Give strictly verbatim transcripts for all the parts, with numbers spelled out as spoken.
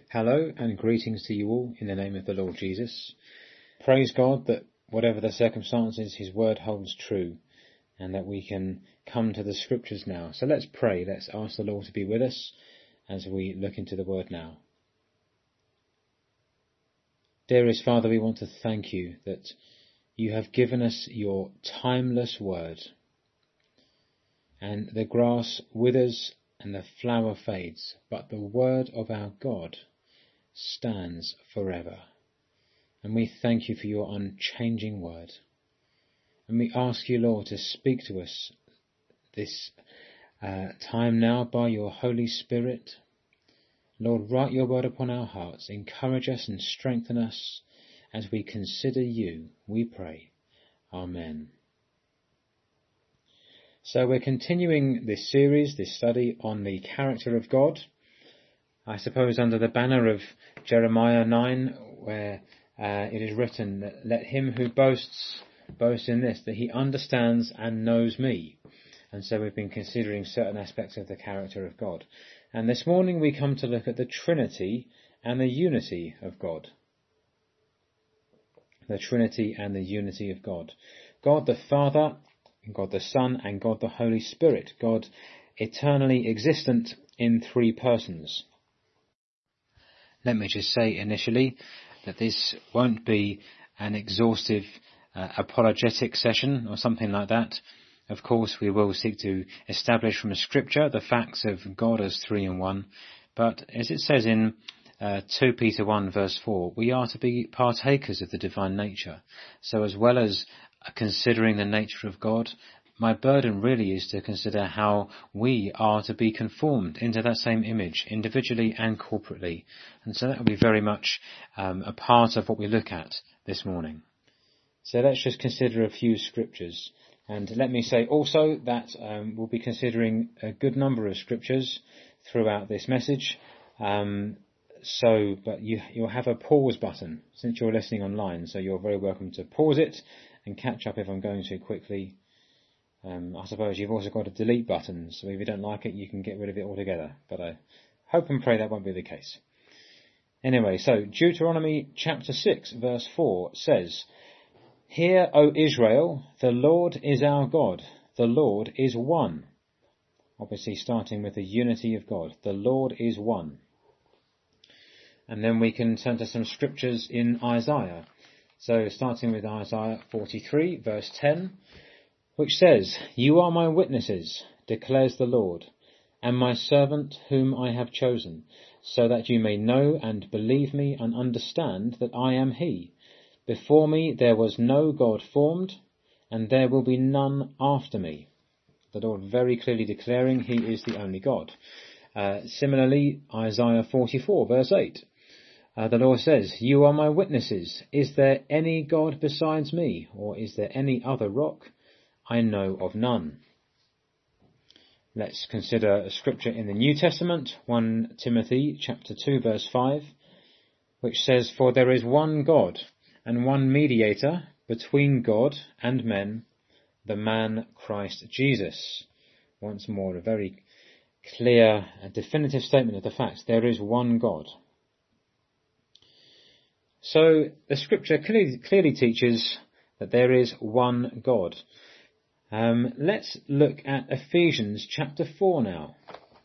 Hello and greetings to you all in the name of the Lord Jesus. Praise God that whatever the circumstances, His word holds true and that we can come to the scriptures now. So let's pray. Let's ask the Lord to be with us as we look into the word now. Dearest Father, we want to thank you that you have given us your timeless word. And the grass withers and the flower fades, but the word of our God stands forever. And we thank you for your unchanging word. And we ask you, Lord, to speak to us this uh, time now by your Holy Spirit. Lord, write your word upon our hearts. Encourage us and strengthen us as we consider you, we pray. Amen. So we're continuing this series, this study on the character of God. I suppose under the banner of Jeremiah nine, where uh, it is written that let him who boasts boast in this, that he understands and knows me. And so we've been considering certain aspects of the character of God. And this morning we come to look at the Trinity and the unity of God. The Trinity and the unity of God. God the Father, God the Son, and God the Holy Spirit. God eternally existent in three persons. Let me just say initially that this won't be an exhaustive uh, apologetic session or something like that. Of course, we will seek to establish from Scripture the facts of God as three in one. But as it says in uh, two Peter one verse four, we are to be partakers of the divine nature. So as well as considering the nature of God, my burden really is to consider how we are to be conformed into that same image, individually and corporately. And so that will be very much um, a part of what we look at this morning. So let's just consider a few scriptures. And let me say also that um, we'll be considering a good number of scriptures throughout this message. Um, so, but you, you'll have a pause button since you're listening online. So you're very welcome to pause it and catch up if I'm going too quickly. Um, I suppose you've also got a delete button, so if you don't like it, you can get rid of it altogether. But I hope and pray that won't be the case. Anyway, so Deuteronomy chapter six, verse four says, Hear, O Israel, the Lord is our God. The Lord is one. Obviously starting with the unity of God. The Lord is one. And then we can turn to some scriptures in Isaiah. So starting with Isaiah forty-three, verse ten, which says, You are my witnesses, declares the Lord, and my servant whom I have chosen, so that you may know and believe me and understand that I am he. Before me there was no God formed, and there will be none after me. The Lord very clearly declaring he is the only God. Uh, similarly, Isaiah forty-four, verse eight. Uh, the Lord says, You are my witnesses. Is there any God besides me, or is there any other rock? I know of none. Let's consider a scripture in the New Testament, First Timothy chapter two, verse five, which says, For there is one God, and one mediator between God and men, the man Christ Jesus. Once more, a very clear and definitive statement of the fact there is one God. So the scripture clearly, clearly teaches that there is one God. Um, let's look at Ephesians chapter four now.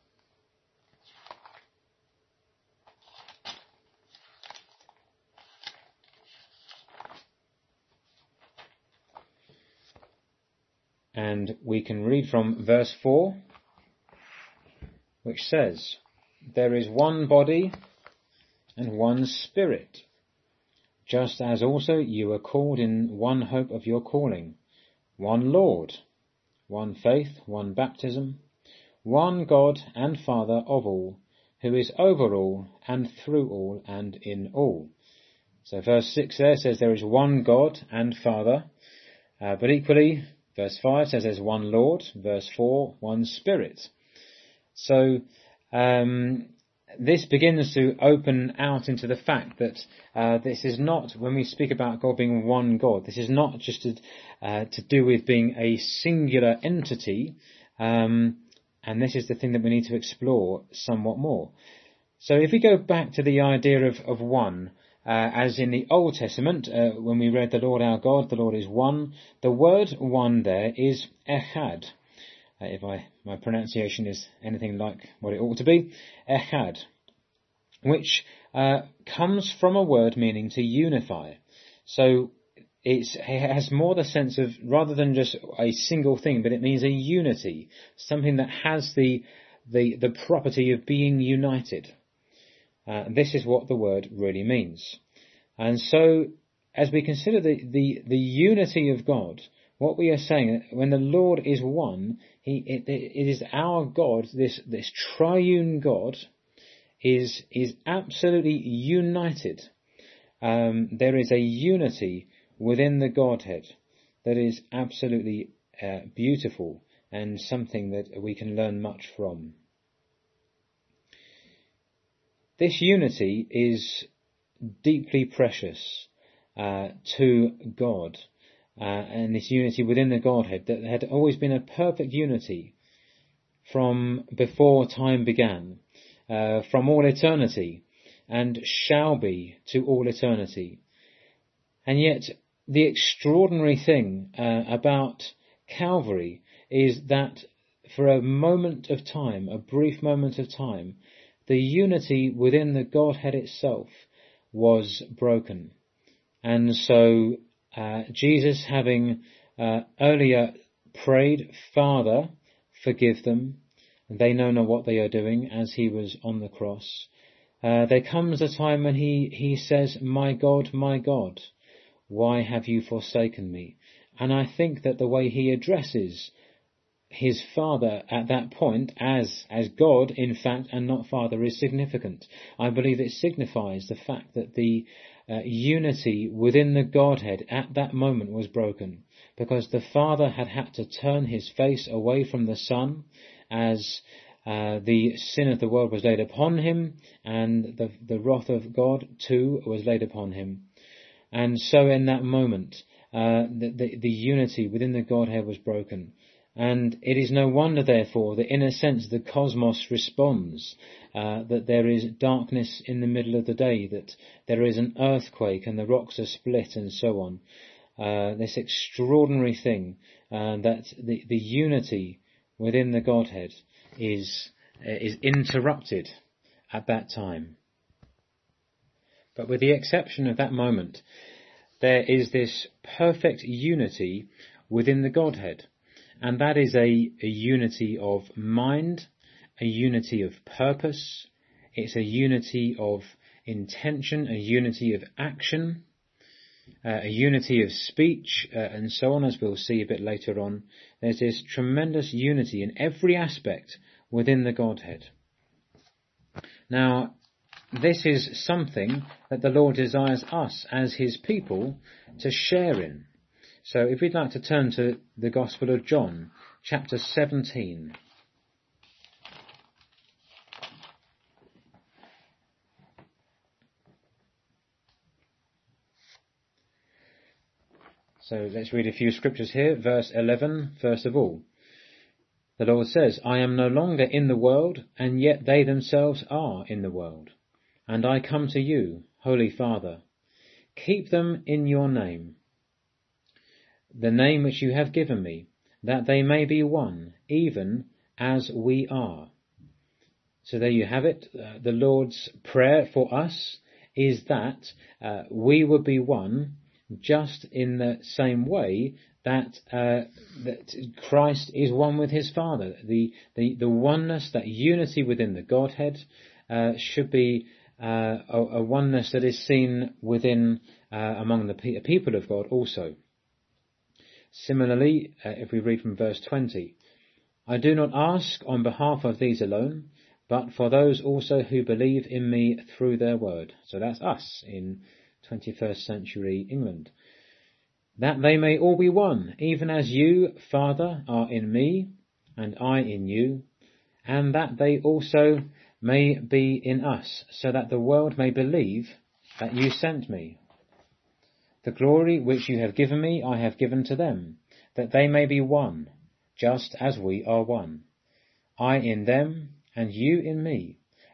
And we can read from verse four, which says, There is one body and one Spirit, just as also you were called in one hope of your calling, one Lord, one faith, one baptism, one God and Father of all, who is over all and through all and in all. So verse six there says there is one God and Father, uh, but equally verse five says there's one Lord, verse four, one Spirit. So um, this begins to open out into the fact that uh, this is not, when we speak about God being one God, this is not just to, uh, to do with being a singular entity, um, and this is the thing that we need to explore somewhat more. So if we go back to the idea of, of one, uh, as in the Old Testament, uh, when we read the Lord our God, the Lord is one, the word one there is echad. Uh, if I, my pronunciation is anything like what it ought to be, echad, which uh, comes from a word meaning to unify. So it's, it has more the sense of, rather than just a single thing, but it means a unity, something that has the the, the property of being united. Uh, this is what the word really means. And so, as we consider the, the, the unity of God, what we are saying, when the Lord is one, he, it, it is our God, this, this triune God, is, is absolutely united. Um, there is a unity within the Godhead that is absolutely uh, beautiful and something that we can learn much from. This unity is deeply precious uh, to God, uh, and this unity within the Godhead that had always been a perfect unity from before time began, uh, from all eternity, and shall be to all eternity. And yet, the extraordinary thing uh, about Calvary is that for a moment of time, a brief moment of time, the unity within the Godhead itself was broken. And so uh, Jesus, having uh, earlier prayed, Father, forgive them, they know not what they are doing, as he was on the cross, uh, there comes a time when he, he says, my God, my God, why have you forsaken me? And I think that the way he addresses his Father at that point as as God, in fact, and not Father, is significant. I believe it signifies the fact that the uh, unity within the Godhead at that moment was broken, because the Father had had to turn his face away from the Son as uh, the sin of the world was laid upon him, and the, the wrath of God too was laid upon him. And so in that moment, uh, the, the, the unity within the Godhead was broken. And it is no wonder, therefore, that in a sense the cosmos responds, uh, that there is darkness in the middle of the day, that there is an earthquake and the rocks are split and so on. Uh, this extraordinary thing, uh, that the, the unity within the Godhead is, uh, is interrupted at that time. But with the exception of that moment, there is this perfect unity within the Godhead. And that is a, a unity of mind, a unity of purpose, it's a unity of intention, a unity of action, uh, a unity of speech, uh, and so on, as we'll see a bit later on. There's this tremendous unity in every aspect within the Godhead. Now, this is something that the Lord desires us as his people to share in. So if we'd like to turn to the Gospel of John, chapter seventeen. So let's read a few scriptures here. Verse eleven, first of all. The Lord says, I am no longer in the world, and yet they themselves are in the world. And I come to you, Holy Father. Keep them in your name, the name which you have given me, that they may be one, even as we are. So there you have it. Uh, the Lord's prayer for us is that uh, we would be one, just in the same way that that, uh, that Christ is one with his Father. The, the, the oneness, that unity within the Godhead, uh, should be uh, a, a oneness that is seen within, uh, among the pe- people of God also. Similarly, uh, if we read from verse twenty, I do not ask on behalf of these alone, but for those also who believe in me through their word. So that's us in twenty-first century England. That they may all be one, even as you, Father, are in me, and I in you, and that they also may be in us, so that the world may believe that you sent me. The glory which you have given me I have given to them, that they may be one, just as we are one. I in them, and you in me,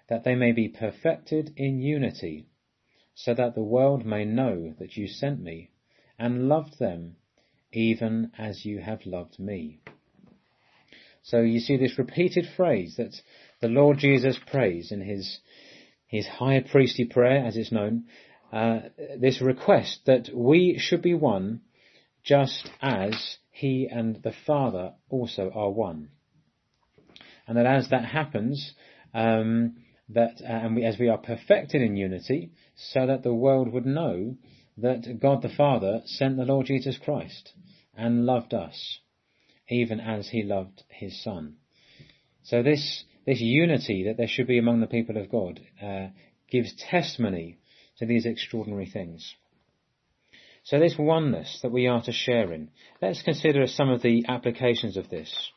that they may be perfected in unity, so that the world may know that you sent me and loved them, even as you have loved me. So you see this repeated phrase that the Lord Jesus prays in his, his high priestly prayer, as it's known, uh, this request that we should be one just as he and the Father also are one. And that as that happens, um, that uh, and we, as we are perfected in unity, so that the world would know that God the Father sent the Lord Jesus Christ and loved us, even as he loved his Son. So this this unity that there should be among the people of God uh, gives testimony to these extraordinary things. So this oneness that we are to share in, let's consider some of the applications of this.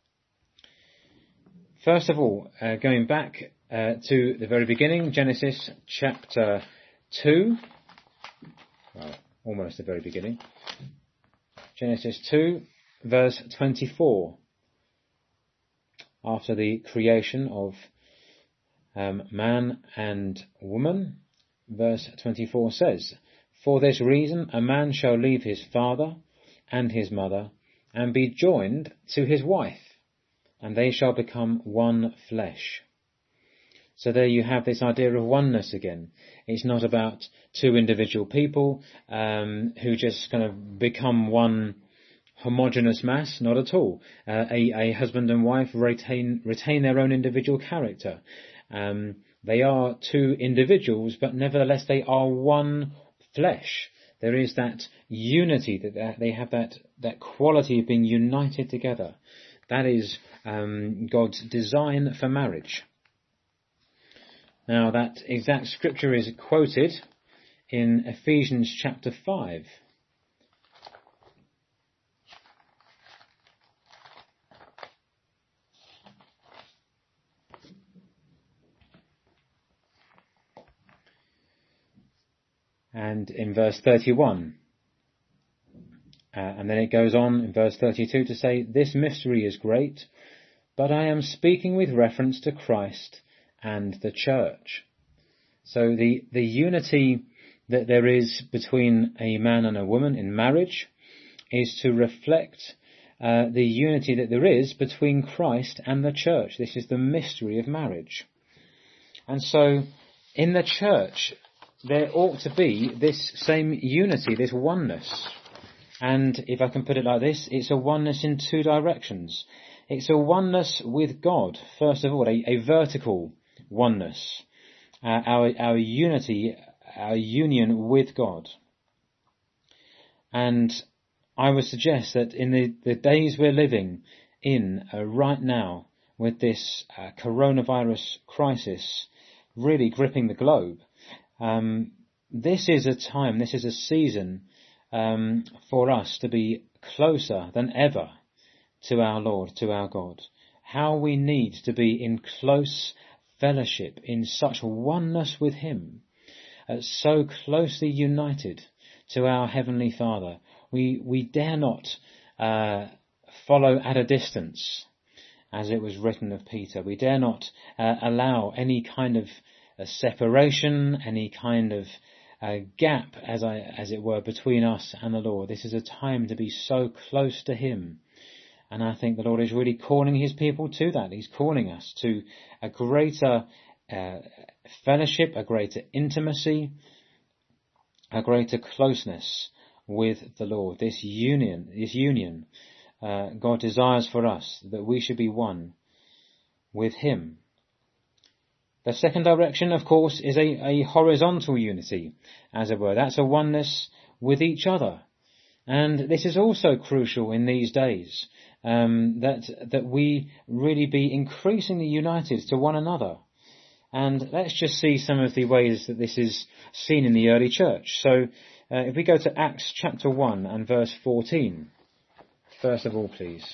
First of all, uh, going back uh, to the very beginning, Genesis chapter two, well, almost the very beginning, Genesis two, verse twenty-four. After the creation of um, man and woman, verse twenty-four says, "For this reason a man shall leave his father and his mother, and be joined to his wife, and they shall become one flesh." So there you have this idea of oneness again. It's not about two individual people um, who just kind of become one homogeneous mass, not at all. Uh, a, a husband and wife retain retain their own individual character. Um, they are two individuals, but nevertheless they are one flesh. There is that unity, that they have that, that quality of being united together. That is um, God's design for marriage. Now that exact scripture is quoted in Ephesians chapter five. And in verse thirty-one, uh, and then it goes on in verse thirty-two to say, "This mystery is great, but I am speaking with reference to Christ and the church." So the, the unity that there is between a man and a woman in marriage is to reflect uh, the unity that there is between Christ and the church. This is the mystery of marriage. And so in the church, there ought to be this same unity, this oneness. And if I can put it like this, it's a oneness in two directions. It's a oneness with God, first of all, a, a vertical oneness. Uh, our, our unity, our union with God. And I would suggest that in the, the days we're living in uh, right now, with this uh, coronavirus crisis really gripping the globe, Um, this is a time, this is a season um, for us to be closer than ever to our Lord, to our God. How we need to be in close fellowship, in such oneness with Him, uh, so closely united to our Heavenly Father. We we dare not uh, follow at a distance, as it was written of Peter. We dare not uh, allow any kind of a separation, any kind of uh, gap, as I, as it were, between us and the Lord. This is a time to be so close to Him. And I think the Lord is really calling His people to that. He's calling us to a greater uh, fellowship, a greater intimacy, a greater closeness with the Lord. This union, this union, uh, God desires for us, that we should be one with Him. The second direction, of course, is a, a horizontal unity, as it were. That's a oneness with each other. And this is also crucial in these days, um, that that we really be increasingly united to one another. And let's just see some of the ways that this is seen in the early church. So uh, if we go to Acts chapter one and verse fourteen, first of all, please.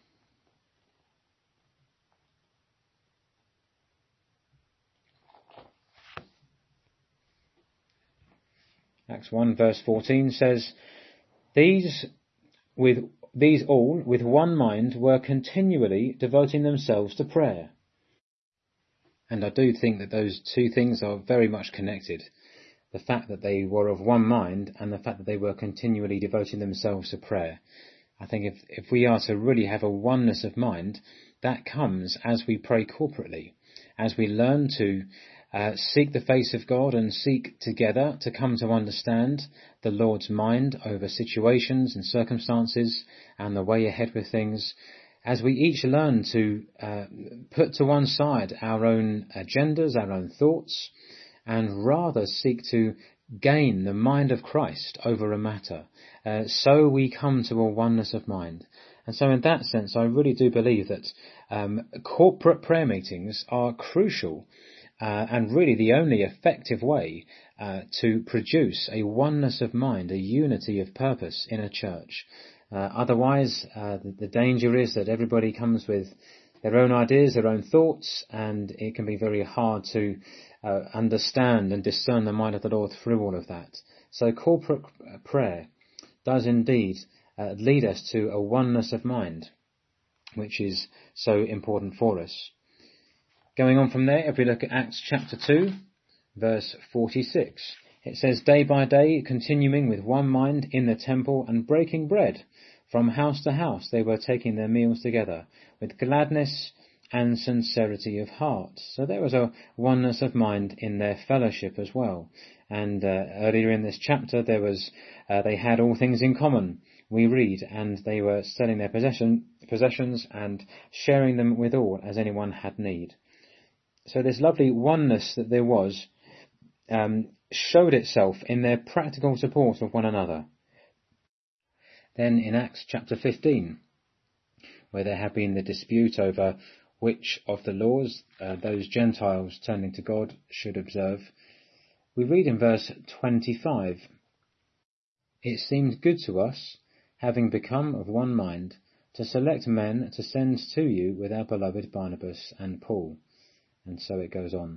Acts one verse fourteen says, These with these all with one mind were continually devoting themselves to prayer And I do think that those two things are very much connected. The fact that they were of one mind and the fact that they were continually devoting themselves to prayer. I think if, if we are to really have a oneness of mind, that comes as we pray corporately, as we learn to uh, seek the face of God and seek together to come to understand the Lord's mind over situations and circumstances and the way ahead with things, as we each learn to uh, put to one side our own agendas, our own thoughts, and rather seek to gain the mind of Christ over a matter. Uh, so we come to a oneness of mind. And so in that sense, I really do believe that um, corporate prayer meetings are crucial uh, and really the only effective way uh, to produce a oneness of mind, a unity of purpose in a church. Uh, otherwise, uh, the, the danger is that everybody comes with their own ideas, their own thoughts, and it can be very hard to uh, understand and discern the mind of the Lord through all of that. So corporate prayer does indeed uh, lead us to a oneness of mind, which is so important for us. Going on from there, if we look at Acts chapter two, verse forty-six, it says, "Day by day, continuing with one mind in the temple and breaking bread, from house to house they were taking their meals together, with gladness and sincerity of heart." So there was a oneness of mind in their fellowship as well. And uh, earlier in this chapter, there was uh, they had all things in common, we read, and they were selling their possession, possessions and sharing them with all as anyone had need. So this lovely oneness that there was um, showed itself in their practical support of one another. Then in Acts chapter fifteen, where there had been the dispute over which of the laws uh, those Gentiles turning to God should observe, we read in verse twenty-five, "It seemed good to us, having become of one mind, to select men to send to you with our beloved Barnabas and Paul." And so it goes on.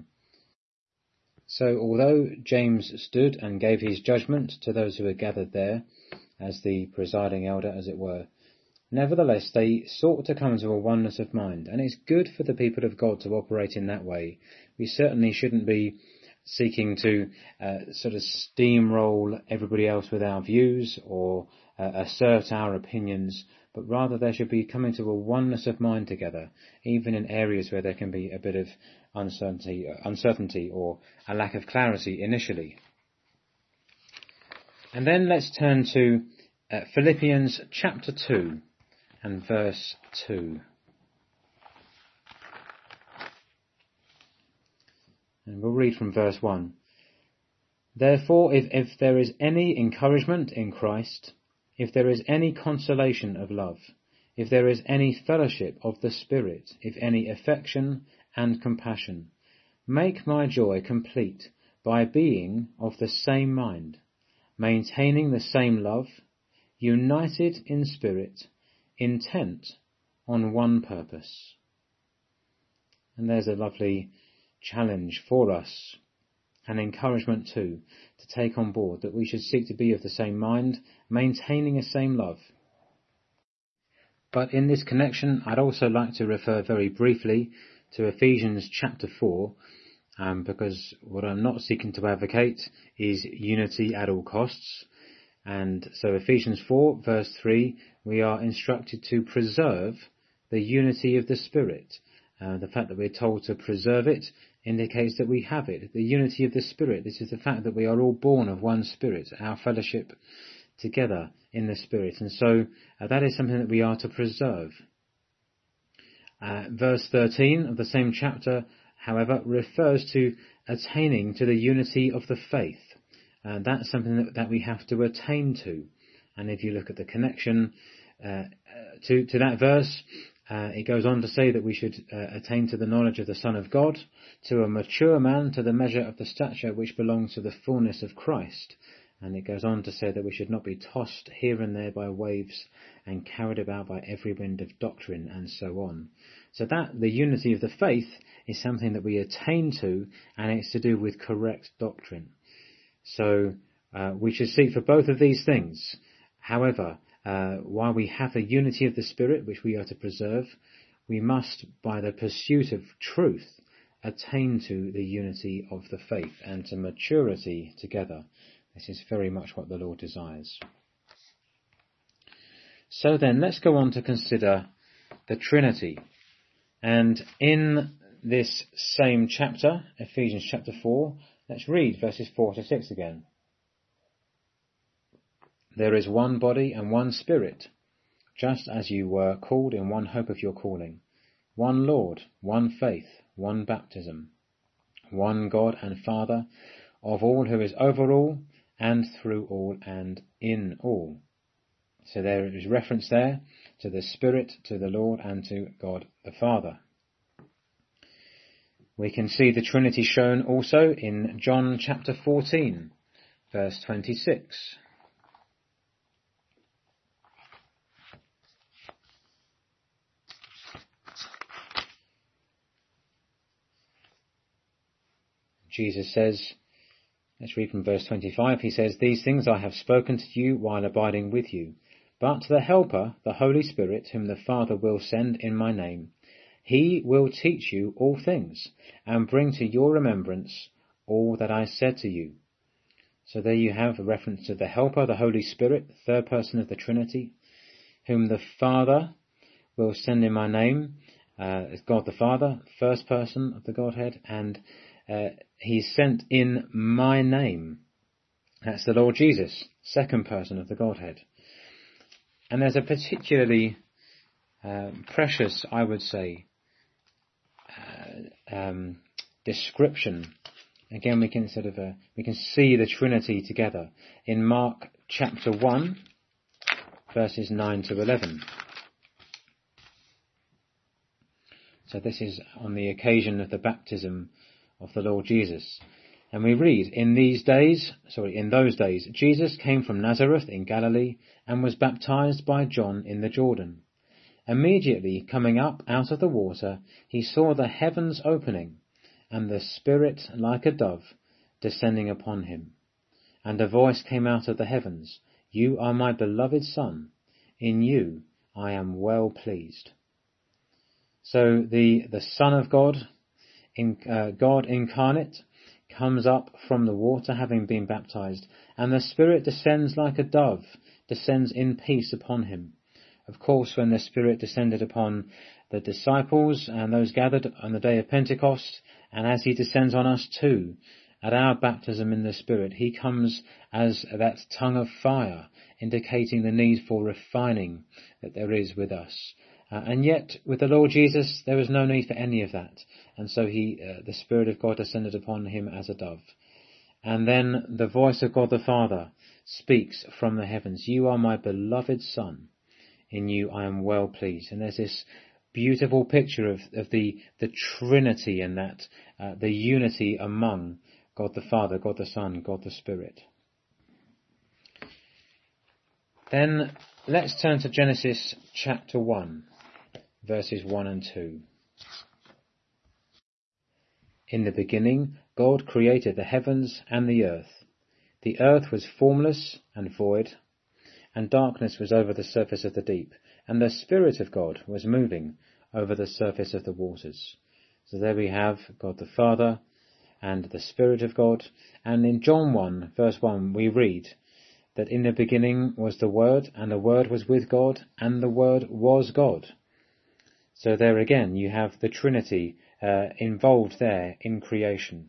So although James stood and gave his judgment to those who were gathered there, as the presiding elder, as it were, nevertheless they sought to come to a oneness of mind, and it's good for the people of God to operate in that way. We certainly shouldn't be seeking to uh, sort of steamroll everybody else with our views or uh, assert our opinions, but rather there should be coming to a oneness of mind together, even in areas where there can be a bit of uncertainty, uncertainty or a lack of clarity initially. And then let's turn to uh, Philippians chapter two and verse two. And we'll read from verse one. "Therefore, if, if there is any encouragement in Christ, if there is any consolation of love, if there is any fellowship of the Spirit, if any affection and compassion, make my joy complete by being of the same mind, maintaining the same love, united in spirit, intent on one purpose." And there's a lovely challenge for us, an encouragement too, to take on board, that we should seek to be of the same mind, maintaining the same love. But in this connection, I'd also like to refer very briefly to Ephesians chapter four, um, because what I'm not seeking to advocate is unity at all costs. And so Ephesians four, verse three, we are instructed to preserve the unity of the Spirit. Uh, the fact that we're told to preserve it indicates that we have it. The unity of the Spirit, this is the fact that we are all born of one Spirit, our fellowship together in the Spirit. And so uh, that is something that we are to preserve. Uh, verse thirteen of the same chapter, however, refers to attaining to the unity of the faith. Uh, that's something that, that we have to attain to. And if you look at the connection uh, to, to that verse, uh, it goes on to say that we should uh, attain to the knowledge of the Son of God, to a mature man, to the measure of the stature which belongs to the fullness of Christ. And it goes on to say that we should not be tossed here and there by waves and carried about by every wind of doctrine, and so on. So that, the unity of the faith, is something that we attain to, and it's to do with correct doctrine. So uh, we should seek for both of these things. However, uh, while we have the unity of the Spirit, which we are to preserve, we must, by the pursuit of truth, attain to the unity of the faith and to maturity together. This is very much what the Lord desires. So then, let's go on to consider the Trinity. And in this same chapter, Ephesians chapter four, let's read verses four to six again. There is one body and one Spirit, just as you were called in one hope of your calling. One Lord, one faith, one baptism, one God and Father of all, who is over all and through all and in all. So there is reference there to the Spirit, to the Lord, and to God the Father. We can see the Trinity shown also in John chapter fourteen, verse twenty-six. Jesus says, let's read from verse twenty-five, he says, "These things I have spoken to you while abiding with you. But the Helper, the Holy Spirit, whom the Father will send in my name, he will teach you all things, and bring to your remembrance all that I said to you." So there you have a reference to the Helper, the Holy Spirit, the third person of the Trinity, whom the Father will send in my name. Uh, it's God the Father, first person of the Godhead, and uh, he's sent in my name. That's the Lord Jesus, second person of the Godhead. And there's a particularly uh, precious, I would say, uh, um, description. Again, we can sort of uh, we can see the Trinity together in Mark chapter one, verses nine to eleven. So this is on the occasion of the baptism of the Lord Jesus. And we read, in these days, sorry, in those days, Jesus came from Nazareth in Galilee and was baptized by John in the Jordan. Immediately coming up out of the water, he saw the heavens opening and the Spirit like a dove descending upon him. And a voice came out of the heavens, "You are my beloved Son. In you I am well pleased." So the, the Son of God, in, uh, God incarnate, comes up from the water having been baptized, and the Spirit descends like a dove, descends in peace upon him. Of course, when the Spirit descended upon the disciples and those gathered on the day of Pentecost, and as he descends on us too, at our baptism in the Spirit, he comes as that tongue of fire, indicating the need for refining that there is with us. Uh, and yet, with the Lord Jesus, there was no need for any of that. And so he, uh, the Spirit of God descended upon him as a dove. And then the voice of God the Father speaks from the heavens, "You are my beloved Son. In you I am well pleased." And there's this beautiful picture of, of the, the Trinity and that, uh, the unity among God the Father, God the Son, God the Spirit. Then let's turn to Genesis chapter one. Verses one and two. In the beginning, God created the heavens and the earth. The earth was formless and void, and darkness was over the surface of the deep, and the Spirit of God was moving over the surface of the waters. So there we have God the Father and the Spirit of God. And in John one, verse one, we read that in the beginning was the Word, and the Word was with God, and the Word was God. So there again, you have the Trinity uh, involved there in creation.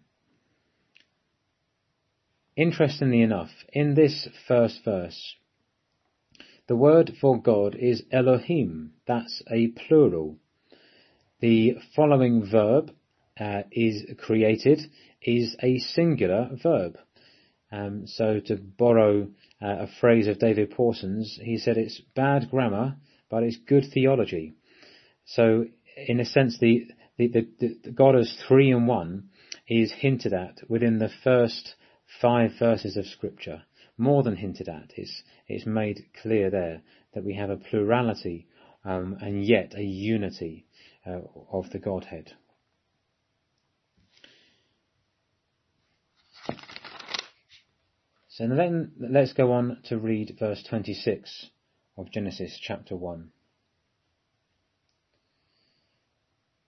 Interestingly enough, in this first verse, the word for God is Elohim. That's a plural. The following verb uh, is created is a singular verb. Um, so to borrow uh, a phrase of David Pawson's, he said it's bad grammar, but it's good theology. So, in a sense, the, the, the, the God as three in one is hinted at within the first five verses of Scripture. More than hinted at. It's, it's made clear there that we have a plurality um, and yet a unity uh, of the Godhead. So then let's go on to read verse twenty-six of Genesis chapter one.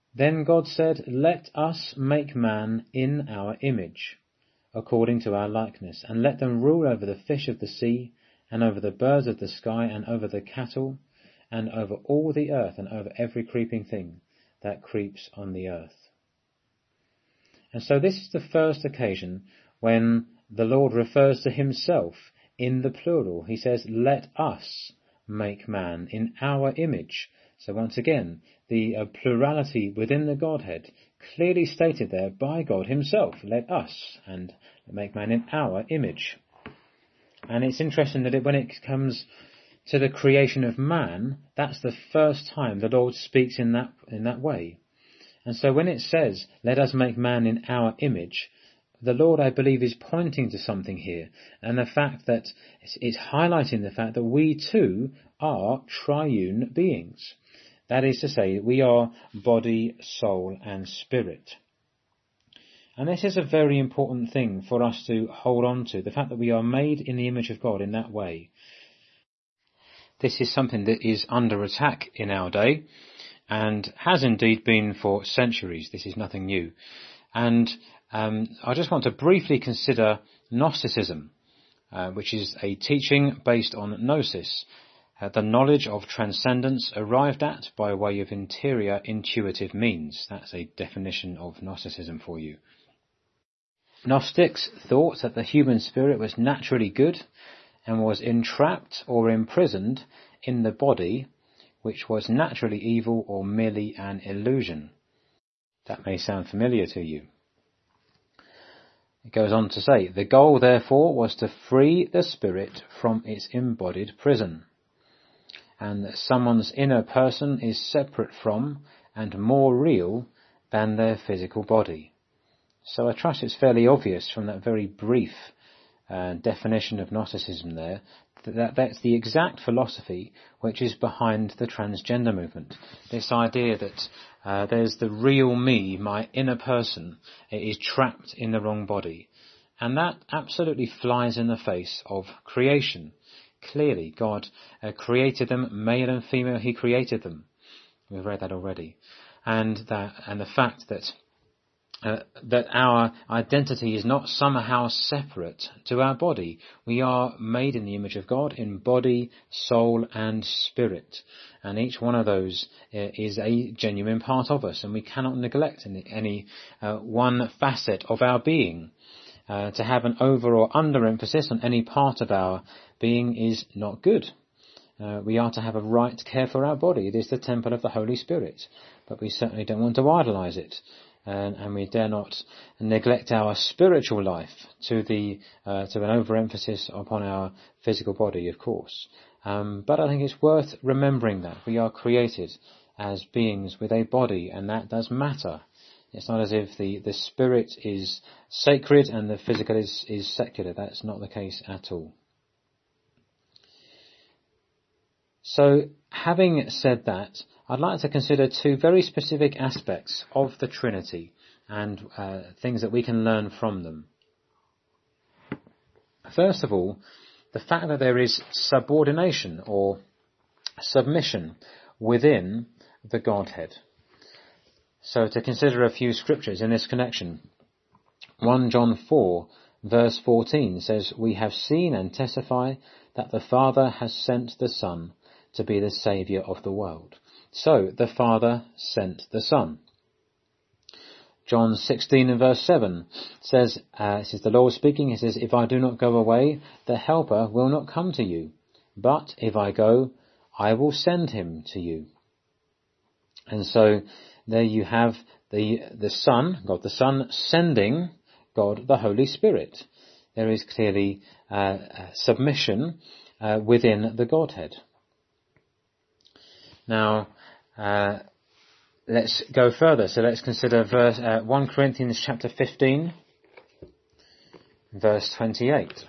Then God said, "Let us make man in our image, according to our likeness, and let them rule over the fish of the sea, and over the birds of the sky, and over the cattle, and over all the earth, and over every creeping thing that creeps on the earth." And so this is the first occasion when the Lord refers to himself in the plural. He says, "Let us make man in our image." So once again, the uh, plurality within the Godhead clearly stated there by God himself. Let us, and make man in our image. And it's interesting that it, when it comes to the creation of man, that's the first time the Lord speaks in that in that way. And so when it says, "Let us make man in our image," the Lord, I believe, is pointing to something here. And the fact that it's, it's highlighting the fact that we too are triune beings. That is to say, we are body, soul, and spirit. And this is a very important thing for us to hold on to, the fact that we are made in the image of God in that way. This is something that is under attack in our day, and has indeed been for centuries. This is nothing new. And um, I just want to briefly consider Gnosticism, uh, which is a teaching based on gnosis, uh, the knowledge of transcendence arrived at by way of interior intuitive means. That's a definition of Gnosticism for you. Gnostics thought that the human spirit was naturally good and was entrapped or imprisoned in the body, which was naturally evil or merely an illusion. That may sound familiar to you. It goes on to say, the goal therefore was to free the spirit from its embodied prison, and that someone's inner person is separate from and more real than their physical body. So I trust it's fairly obvious from that very brief uh, definition of Gnosticism there, that, that that's the exact philosophy which is behind the transgender movement. This idea that uh, there's the real me, my inner person, is trapped in the wrong body. And that absolutely flies in the face of creation. Clearly, God uh, created them, male and female, he created them. We've read that already. And that, and the fact that Uh, that our identity is not somehow separate to our body. We are made in the image of God in body, soul and spirit. And each one of those uh, is a genuine part of us, and we cannot neglect any, any uh, one facet of our being. Uh, to have an over or under emphasis on any part of our being is not good. Uh, we are to have a right care for our body. It is the temple of the Holy Spirit, but we certainly don't want to idolize it. And, and we dare not neglect our spiritual life to the uh, to an overemphasis upon our physical body, of course. Um, but I think it's worth remembering that we are created as beings with a body, and that does matter. It's not as if the, the spirit is sacred and the physical is, is secular. That's not the case at all. So, having said that, I'd like to consider two very specific aspects of the Trinity and uh, things that we can learn from them. First of all, the fact that there is subordination or submission within the Godhead. So to consider a few scriptures in this connection. First John four verse fourteen says, "We have seen and testify that the Father has sent the Son to be the Saviour of the world." So, the Father sent the Son. John sixteen and verse seven says, uh, this is the Lord speaking, he says, "If I do not go away, the Helper will not come to you. But if I go, I will send him to you." And so, there you have the, the Son, God the Son, sending God the Holy Spirit. There is clearly uh, submission uh, within the Godhead. Now, uh, let's go further. So let's consider verse, uh, First Corinthians chapter fifteen, verse twenty-eight.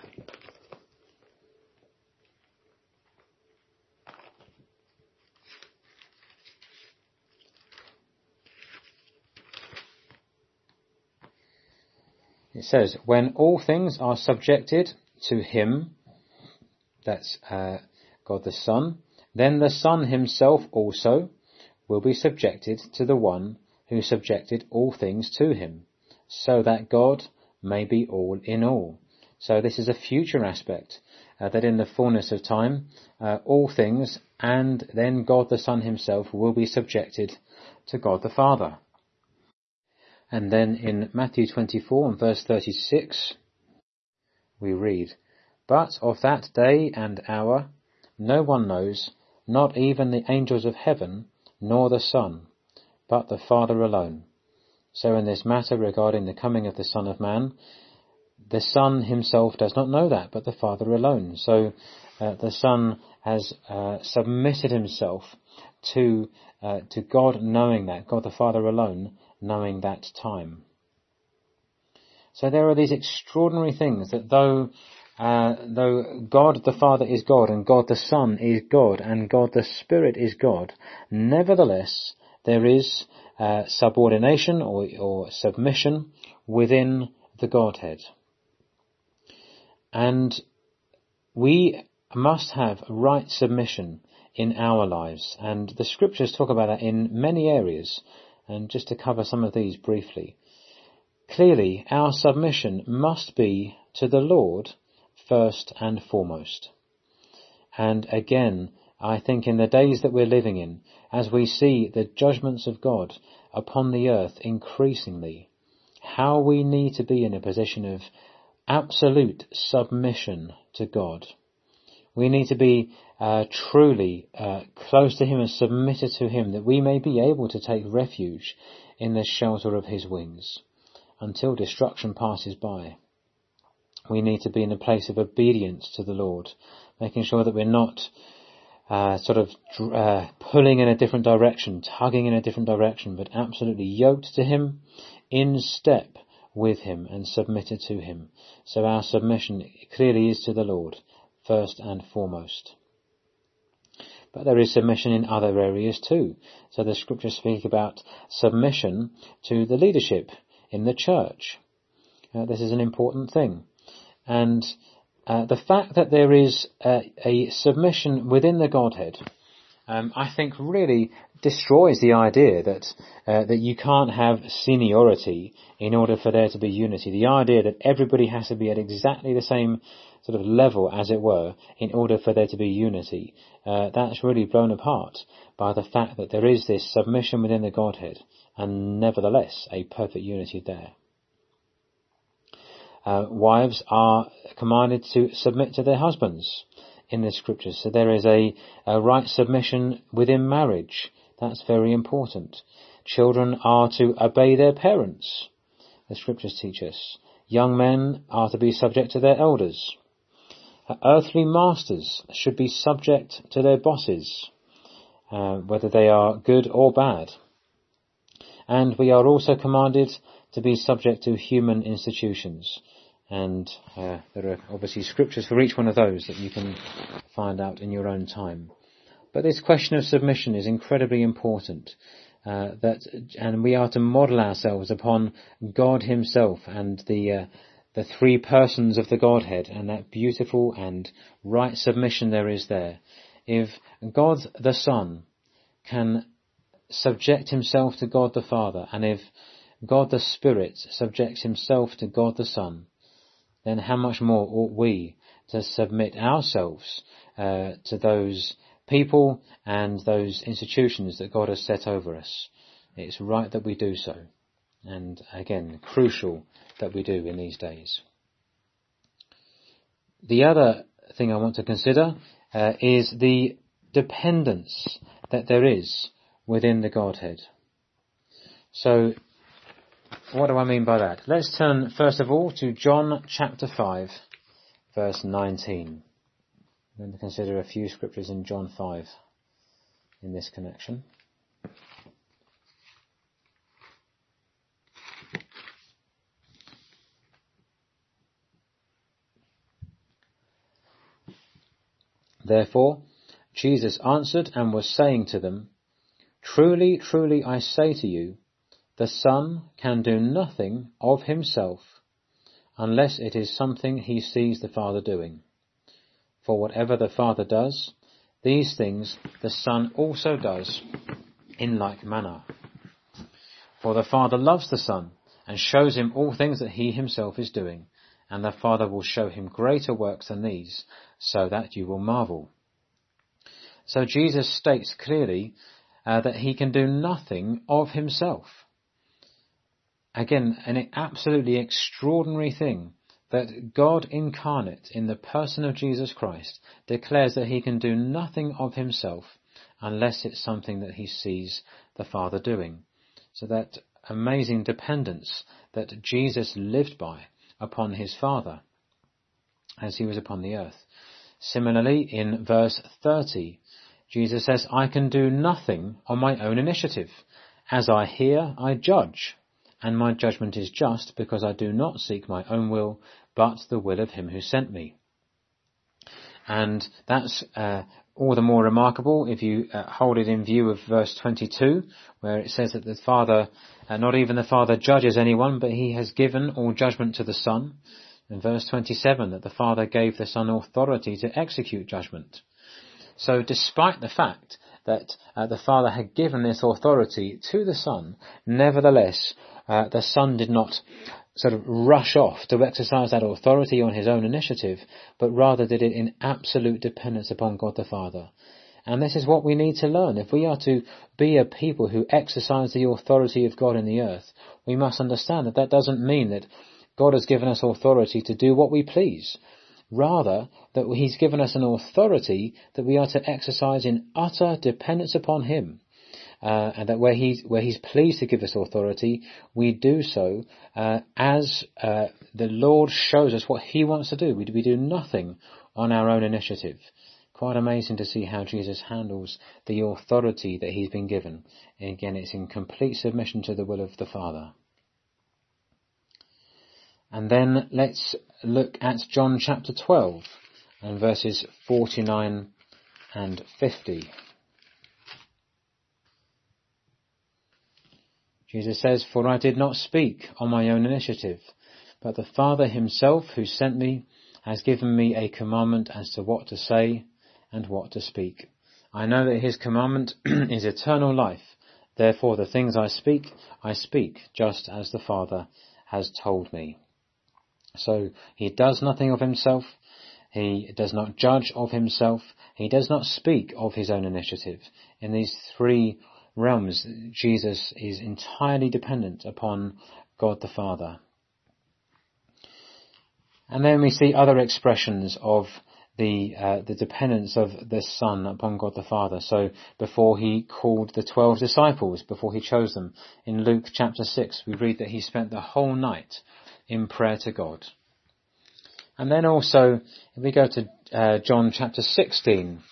It says, "When all things are subjected to him," that's uh, God the Son, "then the Son himself also will be subjected to the one who subjected all things to him, so that God may be all in all. So this is a future aspect, uh, that in the fullness of time, uh, all things, and then God the Son himself, will be subjected to God the Father. And then in Matthew twenty-four and verse thirty-six, we read, "But of that day and hour no one knows, not even the angels of heaven, nor the Son, but the Father alone." So in this matter regarding the coming of the Son of Man, the Son himself does not know that, but the Father alone. So uh, the Son has uh, submitted himself to uh, to God, knowing that, God the Father alone knowing that time. So there are these extraordinary things that though uh, though God the Father is God, and God the Son is God, and God the Spirit is God, nevertheless there is uh, subordination or, or submission within the Godhead. And we must have right submission in our lives, and the scriptures talk about that in many areas. And just to cover some of these briefly, clearly our submission must be to the Lord first and foremost. And again, I think in the days that we're living in, as we see the judgments of God upon the earth increasingly, how we need to be in a position of absolute submission to God. We need to be uh, truly uh, close to him and submitted to him, that we may be able to take refuge in the shelter of his wings until destruction passes by. We need to be in a place of obedience to the Lord, making sure that we're not uh, sort of uh, pulling in a different direction, tugging in a different direction, but absolutely yoked to him, in step with him and submitted to him. So our submission clearly is to the Lord first and foremost. But there is submission in other areas too. So the scriptures speak about submission to the leadership in the church. Uh, this is an important thing. And uh, the fact that there is a, a submission within the Godhead, um, I think really destroys the idea that uh, that you can't have seniority in order for there to be unity. The idea that everybody has to be at exactly the same sort of level, as it were, in order for there to be unity. Uh, that's really blown apart by the fact that there is this submission within the Godhead, and nevertheless a perfect unity there. Uh, wives are commanded to submit to their husbands in the scriptures. So there is a, a right submission within marriage. That's very important. Children are to obey their parents, the scriptures teach us. Young men are to be subject to their elders. Earthly masters should be subject to their bosses, uh, whether they are good or bad. And we are also commanded to be subject to human institutions. And uh, there are obviously scriptures for each one of those that you can find out in your own time. But this question of submission is incredibly important. Uh, that, and we are to model ourselves upon God himself and the uh, the three persons of the Godhead, and that beautiful and right submission there is there. If God the Son can subject himself to God the Father, and if God the Spirit subjects himself to God the Son, then how much more ought we to submit ourselves uh, to those people and those institutions that God has set over us. It's right that we do so. And again, crucial that we do in these days. The other thing I want to consider uh, is the dependence that there is within the Godhead. So, what do I mean by that? Let's turn first of all to John chapter five, verse nineteen. I'm going to consider a few scriptures in John five in this connection. Therefore, Jesus answered and was saying to them, Truly, truly, I say to you, the Son can do nothing of himself unless it is something he sees the Father doing. For whatever the Father does, these things the Son also does in like manner. For the Father loves the Son, and shows him all things that he himself is doing, and the Father will show him greater works than these, so that you will marvel. So Jesus states clearly uh, that he can do nothing of himself. Again, an absolutely extraordinary thing that God incarnate in the person of Jesus Christ declares that he can do nothing of himself unless it's something that he sees the Father doing. So that amazing dependence that Jesus lived by upon his Father as he was upon the earth. Similarly, in verse thirty, Jesus says, I can do nothing on my own initiative. As I hear, I judge, and my judgment is just, because I do not seek my own will, but the will of him who sent me. And that's uh, all the more remarkable if you uh, hold it in view of verse twenty-two, where it says that the Father, uh, not even the Father judges anyone, but he has given all judgment to the Son. In verse twenty-seven, that the Father gave the Son authority to execute judgment. So despite the fact that uh, the Father had given this authority to the Son, nevertheless, uh, the Son did not sort of rush off to exercise that authority on his own initiative, but rather did it in absolute dependence upon God the Father. And this is what we need to learn. If we are to be a people who exercise the authority of God in the earth, we must understand that that doesn't mean that God has given us authority to do what we please. Rather, that he's given us an authority that we are to exercise in utter dependence upon him. Uh, and that where he's, where he's pleased to give us authority, we do so uh, as uh, the Lord shows us what he wants to do. We, we do nothing on our own initiative. Quite amazing to see how Jesus handles the authority that he's been given. And again, it's in complete submission to the will of the Father. And then let's look at John chapter twelve and verses forty-nine and fifty. Jesus says, For I did not speak on my own initiative, but the Father himself who sent me has given me a commandment as to what to say and what to speak. I know that his commandment is eternal life. Therefore the things I speak, I speak just as the Father has told me. So he does nothing of himself. He does not judge of himself. He does not speak of his own initiative. In these three realms, Jesus is entirely dependent upon God the Father. And then we see other expressions of the uh, the dependence of the Son upon God the Father. So before he called the twelve disciples, before he chose them, in Luke chapter six, we read that he spent the whole night in prayer to God. And then also, if we go to uh, John chapter sixteen,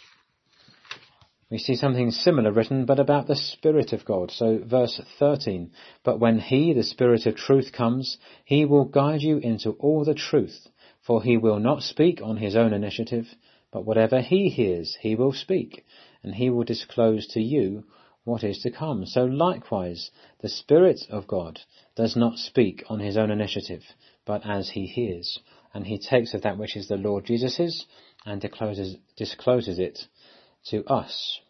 we see something similar written, but about the Spirit of God. So verse thirteen, But when he, the Spirit of truth, comes, he will guide you into all the truth, for he will not speak on his own initiative, but whatever he hears, he will speak, and he will disclose to you what is to come. So likewise, the Spirit of God does not speak on his own initiative, but as he hears, and he takes of that which is the Lord Jesus's and discloses, discloses it to us.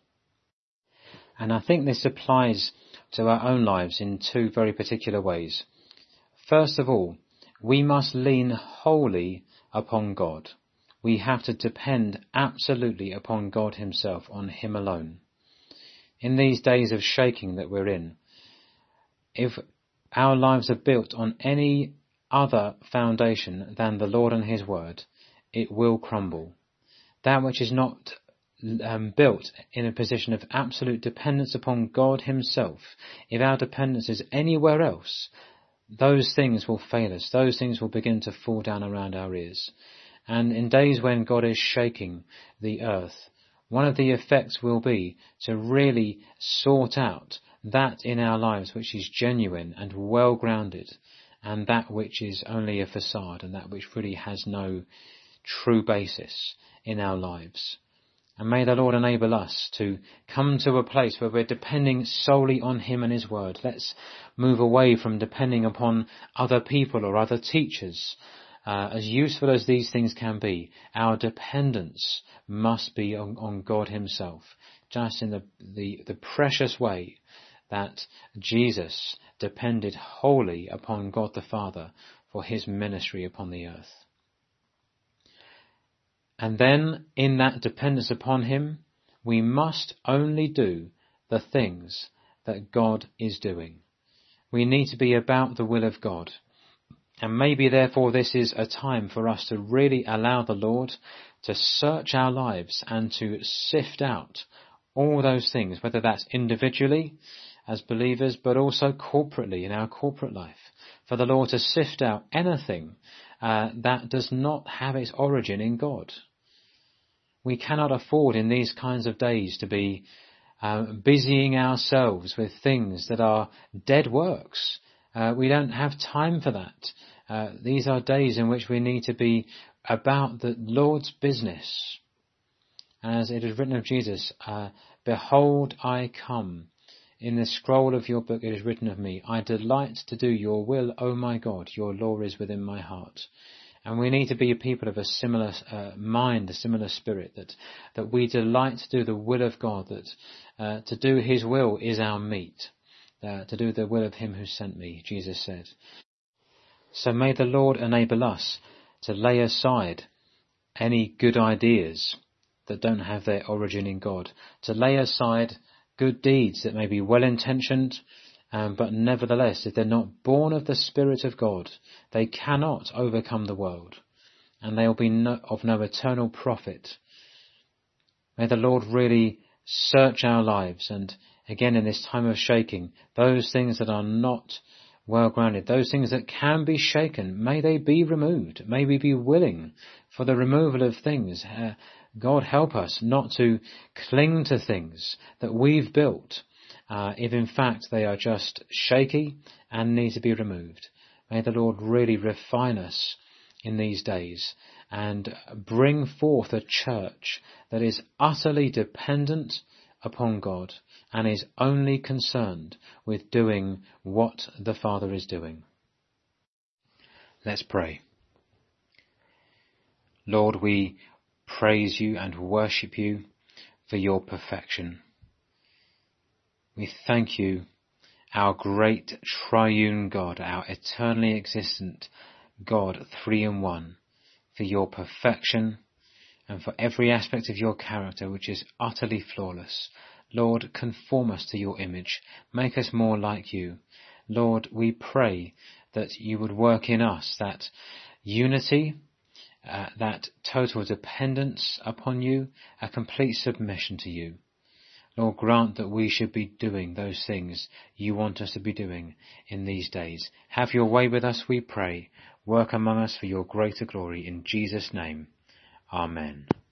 And I think this applies to our own lives in two very particular ways. First of all, we must lean wholly upon God. We have to depend absolutely upon God himself, on him alone. In these days of shaking that we're in, if our lives are built on any other foundation than the Lord and his word, it will crumble. That which is not um, built in a position of absolute dependence upon God himself, if our dependence is anywhere else, those things will fail us. Those things will begin to fall down around our ears. And in days when God is shaking the earth, one of the effects will be to really sort out that in our lives which is genuine and well grounded, and that which is only a facade, and that which really has no true basis in our lives. And may the Lord enable us to come to a place where we're depending solely on him and his word. Let's move away from depending upon other people or other teachers. Uh, as useful as these things can be, our dependence must be on, on God himself, just in the, the, the precious way that Jesus depended wholly upon God the Father for his ministry upon the earth. And then, in that dependence upon him, we must only do the things that God is doing. We need to be about the will of God. And maybe therefore this is a time for us to really allow the Lord to search our lives and to sift out all those things, whether that's individually as believers, but also corporately in our corporate life. For the Lord to sift out anything uh, that does not have its origin in God. We cannot afford in these kinds of days to be uh, busying ourselves with things that are dead works. Uh, we don't have time for that. Uh, these are days in which we need to be about the Lord's business. As it is written of Jesus, uh, behold, I come. In the scroll of your book it is written of me, I delight to do your will, O my God, your law is within my heart. And we need to be a people of a similar uh, mind, a similar spirit, that, that we delight to do the will of God, that uh, to do his will is our meat, uh, to do the will of him who sent me, Jesus said. So may the Lord enable us to lay aside any good ideas that don't have their origin in God, to lay aside good deeds that may be well-intentioned, um, but nevertheless, if they're not born of the Spirit of God, they cannot overcome the world, and they will be no, of no eternal profit. May the Lord really search our lives, and again in this time of shaking, those things that are not well grounded, those things that can be shaken, may they be removed. May we be willing for the removal of things. Uh, God help us not to cling to things that we've built, uh, if in fact they are just shaky and need to be removed. May the Lord really refine us in these days and bring forth a church that is utterly dependent upon God and is only concerned with doing what the Father is doing. Let's pray. Lord, we praise you and worship you for your perfection. We thank you, our great triune God, our eternally existent God, three in one, for your perfection and for every aspect of your character which is utterly flawless. Lord, conform us to your image. Make us more like you. Lord, we pray that you would work in us that unity, uh, that total dependence upon you, a complete submission to you. Lord, grant that we should be doing those things you want us to be doing in these days. Have your way with us, we pray. Work among us for your greater glory. In Jesus' name, amen.